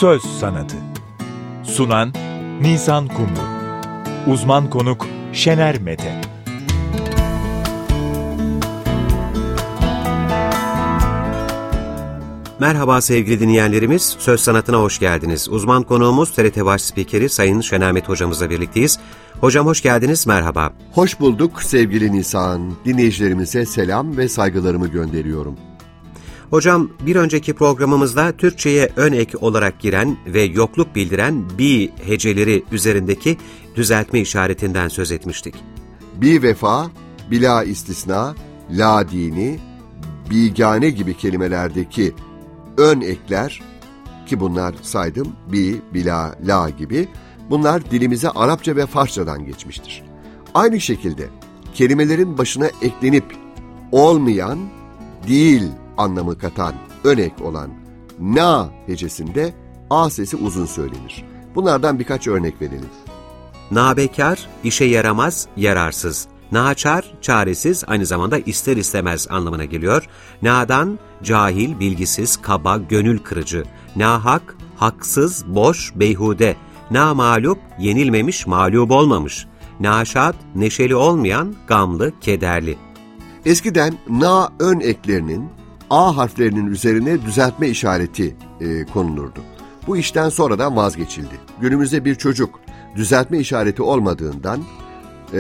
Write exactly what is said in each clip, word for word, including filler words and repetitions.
Söz Sanatı. Sunan Nisan Kumru. Uzman konuk Şener Mete. Merhaba sevgili dinleyenlerimiz, Söz Sanatı'na hoş geldiniz. Uzman konuğumuz T R T Baş Spikeri Sayın Şener Mete hocamızla birlikteyiz. Hocam hoş geldiniz, merhaba. Hoş bulduk sevgili Nisan. Dinleyicilerimize selam ve saygılarımı gönderiyorum. Hocam, bir önceki programımızda Türkçe'ye ön ek olarak giren ve yokluk bildiren bi heceleri üzerindeki düzeltme işaretinden söz etmiştik. Bi vefa, bila istisna, la dini, bigane gibi kelimelerdeki ön ekler, ki bunlar saydım, bi, bila, la gibi, bunlar dilimize Arapça ve Farsçadan geçmiştir. Aynı şekilde kelimelerin başına eklenip olmayan, değil anlamı katan, ön ek olan na hecesinde a sesi uzun söylenir. Bunlardan birkaç örnek verelim. Nabekar, işe yaramaz, yararsız. Naçar, çaresiz, aynı zamanda ister istemez anlamına geliyor. Nadan, cahil, bilgisiz, kaba, gönül kırıcı. Nahak, haksız, boş, beyhude. Namağlup, yenilmemiş, mağlup olmamış. Naşat, neşeli olmayan, gamlı, kederli. Eskiden na ön eklerinin a harflerinin üzerine düzeltme işareti e, konulurdu. Bu işten sonradan vazgeçildi. Günümüzde bir çocuk düzeltme işareti olmadığından e,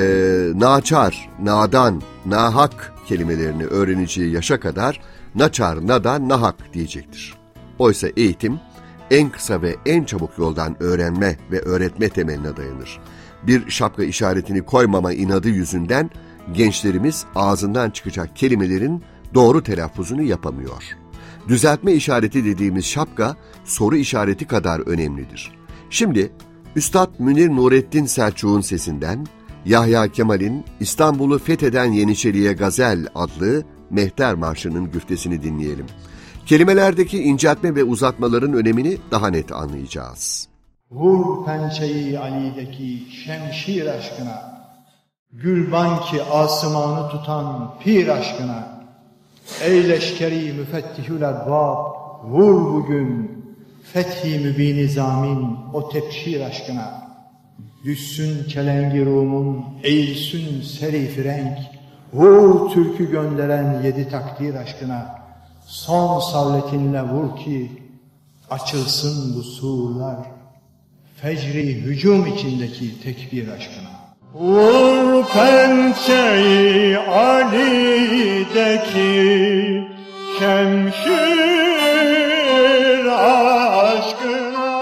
naçar, nadan, nahak kelimelerini öğreneceği yaşa kadar naçar, nadan, nahak diyecektir. Oysa eğitim en kısa ve en çabuk yoldan öğrenme ve öğretme temeline dayanır. Bir şapka işaretini koymama inadı yüzünden gençlerimiz ağzından çıkacak kelimelerin doğru telaffuzunu yapamıyor. Düzeltme işareti dediğimiz şapka soru işareti kadar önemlidir. Şimdi Üstad Münir Nurettin Selçuk'un sesinden Yahya Kemal'in İstanbul'u fetheden Yeniçeriye Gazel adlı Mehter Marşı'nın güftesini dinleyelim. Kelimelerdeki inceltme ve uzatmaların önemini daha net anlayacağız. Vur pençeyi Ali'deki şemşir aşkına, gülban ki asımanı tutan pir aşkına, ey leşkeri müfettihül erbab, vur bugün fethi mübin-i zamin o tepşir aşkına. Düşsün kelengi Rum'un, eğilsün seri renk, vur türkü gönderen yedi takdir aşkına. Son savletinle vur ki açılsın bu surlar, fecri hücum içindeki tekbir aşkına. Vur pençeyi Ali'deki şemşir aşkına.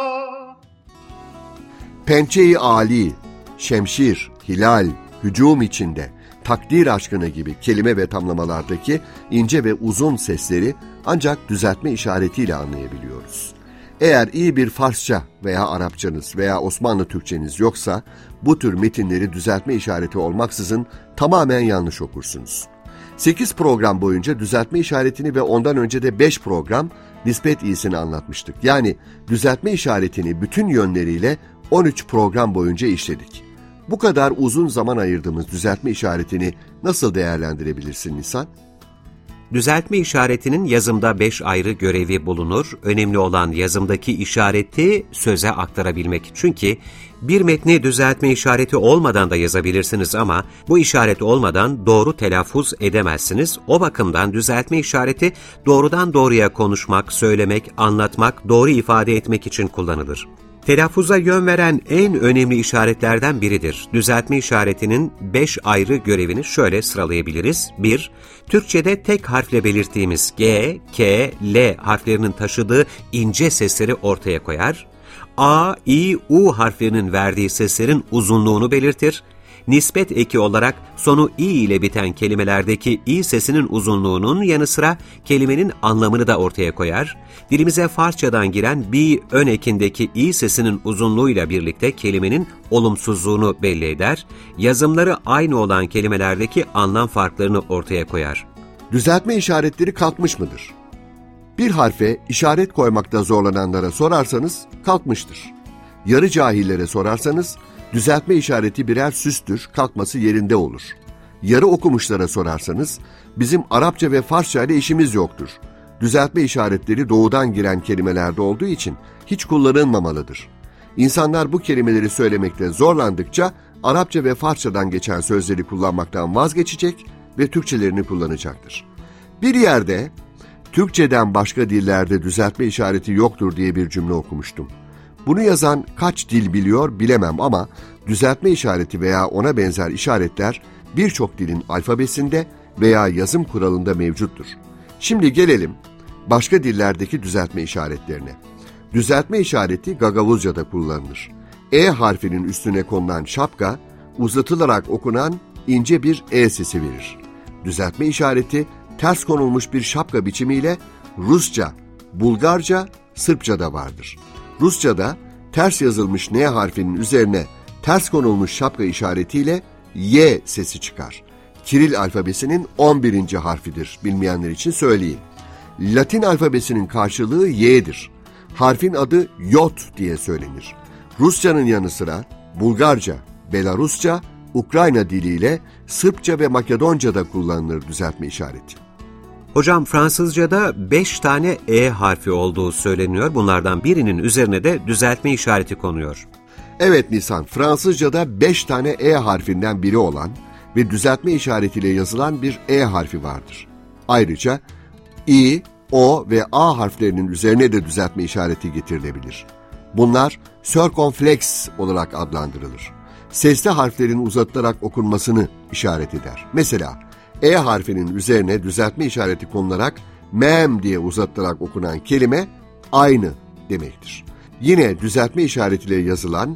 Pençe-i Ali, şemşir, hilal, hücum içinde, takdir aşkına gibi kelime ve tamlamalardaki ince ve uzun sesleri ancak düzeltme işaretiyle anlayabiliyoruz. Eğer iyi bir Farsça veya Arapçanız veya Osmanlı Türkçeniz yoksa bu tür metinleri düzeltme işareti olmaksızın tamamen yanlış okursunuz. sekiz program boyunca düzeltme işaretini ve ondan önce de beş program nispet iyisini anlatmıştık. Yani düzeltme işaretini bütün yönleriyle on üç program boyunca işledik. Bu kadar uzun zaman ayırdığımız düzeltme işaretini nasıl değerlendirebilirsin Nisan? Düzeltme işaretinin yazımda beş ayrı görevi bulunur. Önemli olan yazımdaki işareti söze aktarabilmek. Çünkü bir metni düzeltme işareti olmadan da yazabilirsiniz ama bu işaret olmadan doğru telaffuz edemezsiniz. O bakımdan düzeltme işareti doğrudan doğruya konuşmak, söylemek, anlatmak, doğru ifade etmek için kullanılır. Telaffuza yön veren en önemli işaretlerden biridir. Düzeltme işaretinin beş ayrı görevini şöyle sıralayabiliriz. bir. Türkçe'de tek harfle belirttiğimiz G, K, L harflerinin taşıdığı ince sesleri ortaya koyar. A, I, U harflerinin verdiği seslerin uzunluğunu belirtir. Nispet eki olarak sonu i ile biten kelimelerdeki i sesinin uzunluğunun yanı sıra kelimenin anlamını da ortaya koyar. Dilimize Farsçadan giren bi ön ekindeki i sesinin uzunluğuyla birlikte kelimenin olumsuzluğunu belli eder. Yazımları aynı olan kelimelerdeki anlam farklarını ortaya koyar. Düzeltme işaretleri kalkmış mıdır? Bir harfe işaret koymakta zorlananlara sorarsanız kalkmıştır. Yarı cahillere sorarsanız düzeltme işareti birer süstür, kalkması yerinde olur. Yarı okumuşlara sorarsanız bizim Arapça ve Farsça ile işimiz yoktur. Düzeltme işaretleri doğudan giren kelimelerde olduğu için hiç kullanılmamalıdır. İnsanlar bu kelimeleri söylemekte zorlandıkça Arapça ve Farsçadan geçen sözleri kullanmaktan vazgeçecek ve Türkçelerini kullanacaktır. Bir yerde Türkçeden başka dillerde düzeltme işareti yoktur diye bir cümle okumuştum. Bunu yazan kaç dil biliyor bilemem ama düzeltme işareti veya ona benzer işaretler birçok dilin alfabesinde veya yazım kuralında mevcuttur. Şimdi gelelim başka dillerdeki düzeltme işaretlerine. Düzeltme işareti Gagavuzca'da kullanılır. E harfinin üstüne konulan şapka, uzatılarak okunan ince bir E sesi verir. Düzeltme işareti ters konulmuş bir şapka biçimiyle Rusça, Bulgarca, Sırpça'da vardır. Rusça'da ters yazılmış N harfinin üzerine ters konulmuş şapka işaretiyle Y sesi çıkar. Kiril alfabesinin on birinci harfidir, bilmeyenler için söyleyeyim. Latin alfabesinin karşılığı Y'dir. Harfin adı Yot diye söylenir. Rusçanın yanı sıra Bulgarca, Belarusça, Ukrayna diliyle Sırpça ve Makedonca'da kullanılır düzeltme işareti. Hocam Fransızca'da beş tane E harfi olduğu söyleniyor. Bunlardan birinin üzerine de düzeltme işareti konuyor. Evet Nisan, Fransızca'da beş tane E harfinden biri olan ve düzeltme işaretiyle yazılan bir E harfi vardır. Ayrıca I, O ve A harflerinin üzerine de düzeltme işareti getirilebilir. Bunlar circumflex olarak adlandırılır. Sesli harflerin uzatılarak okunmasını işaret eder. Mesela E harfinin üzerine düzeltme işareti konularak mem diye uzatılarak okunan kelime aynı demektir. Yine düzeltme işaretiyle yazılan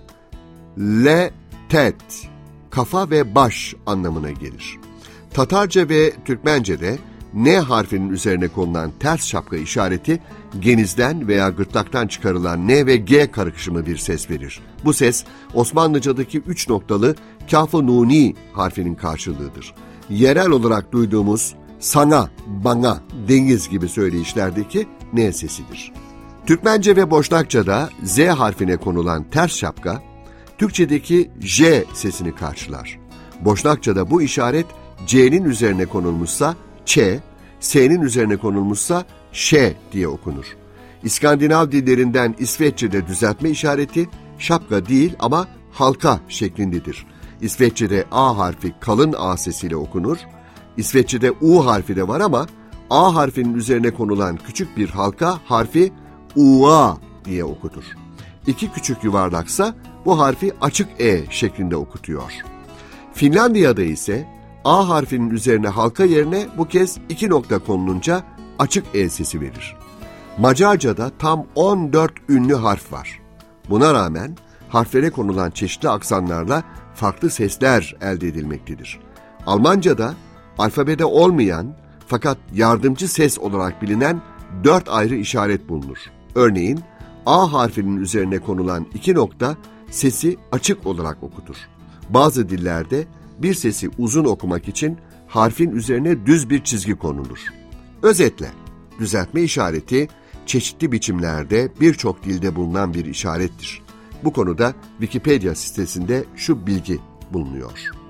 le, tet, kafa ve baş anlamına gelir. Tatarca ve Türkmence'de N harfinin üzerine konulan ters şapka işareti genizden veya gırtlaktan çıkarılan N ve G karışımı bir ses verir. Bu ses Osmanlıca'daki üç noktalı kaf-ı nuni harfinin karşılığıdır. Yerel olarak duyduğumuz sana, bana, deniz gibi söyleyişlerdeki N sesidir. Türkmence ve Boşnakça'da Z harfine konulan ters şapka, Türkçedeki J sesini karşılar. Boşnakça'da bu işaret C'nin üzerine konulmuşsa Ç, S'nin üzerine konulmuşsa Ş diye okunur. İskandinav dillerinden İsveççe'de düzeltme işareti şapka değil ama halka şeklindedir. İsveççe'de A harfi kalın A sesiyle okunur. İsveççe'de U harfi de var ama A harfinin üzerine konulan küçük bir halka harfi Ua diye okutur. İki küçük yuvarlaksa bu harfi açık E şeklinde okutuyor. Finlandiya'da ise A harfinin üzerine halka yerine bu kez iki nokta konulunca açık E sesi verir. Macarca'da tam on dört ünlü harf var. Buna rağmen harflere konulan çeşitli aksanlarla farklı sesler elde edilmektedir. Almanca'da alfabede olmayan fakat yardımcı ses olarak bilinen dört ayrı işaret bulunur. Örneğin A harfinin üzerine konulan iki nokta sesi açık olarak okutur. Bazı dillerde bir sesi uzun okumak için harfin üzerine düz bir çizgi konulur. Özetle, düzeltme işareti çeşitli biçimlerde birçok dilde bulunan bir işarettir. Bu konuda Wikipedia sitesinde şu bilgi bulunuyor.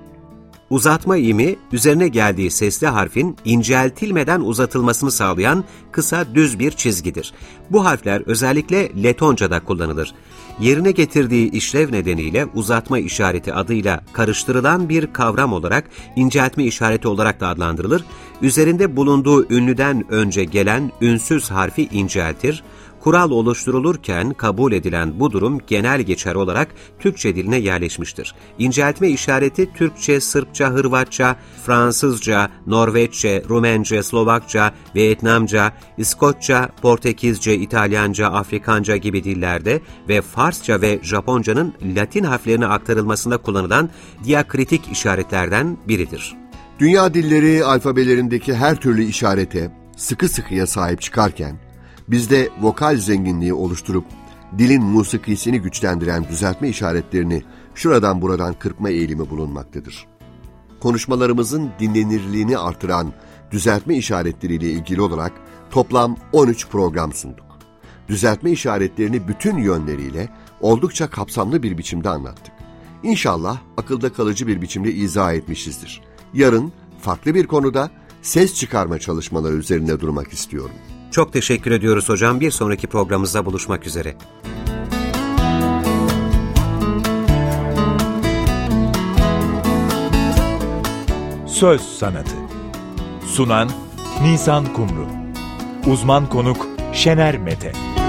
Uzatma imi, üzerine geldiği sesli harfin inceltilmeden uzatılmasını sağlayan kısa düz bir çizgidir. Bu harfler özellikle Letonca'da kullanılır. Yerine getirdiği işlev nedeniyle uzatma işareti adıyla karıştırılan bir kavram olarak inceltme işareti olarak da adlandırılır. Üzerinde bulunduğu ünlüden önce gelen ünsüz harfi inceltir. Kural oluşturulurken kabul edilen bu durum genel geçer olarak Türkçe diline yerleşmiştir. İnceltme işareti Türkçe, Sırpça, Hırvatça, Fransızca, Norveççe, Rumence, Slovakça, Vietnamca, İskoçça, Portekizce, İtalyanca, Afrikanca gibi dillerde ve Farsça ve Japonca'nın Latin harflerine aktarılmasında kullanılan diakritik işaretlerden biridir. Dünya dilleri alfabelerindeki her türlü işarete sıkı sıkıya sahip çıkarken, bizde vokal zenginliği oluşturup dilin musikisini güçlendiren düzeltme işaretlerini şuradan buradan kırpma eğilimi bulunmaktadır. Konuşmalarımızın dinlenirliğini artıran düzeltme işaretleriyle ilgili olarak toplam on üç program sunduk. Düzeltme işaretlerini bütün yönleriyle oldukça kapsamlı bir biçimde anlattık. İnşallah akılda kalıcı bir biçimde izah etmişizdir. Yarın farklı bir konuda ses çıkarma çalışmaları üzerinde durmak istiyorum. Çok teşekkür ediyoruz hocam. Bir sonraki programımızda buluşmak üzere. Söz Sanatı. Sunan Nisan Kumru. Uzman konuk Şener Mete.